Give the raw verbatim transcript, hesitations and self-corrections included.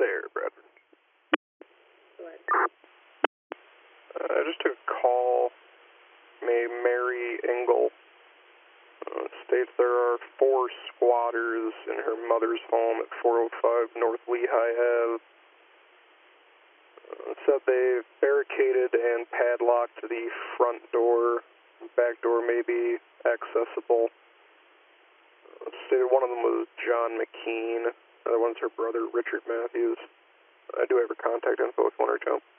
there, Bradford. What? Uh, I just took a call from a Mary Engel. Uh, states there are four squatters in her mother's home at four oh five North Lehigh Ave. Uh, said they barricaded and padlocked the front door. Back door may be accessible. Uh, stated one of them was John McKean. The other one's her brother, Richard Matthews. I do have her contact info if you want her to jump.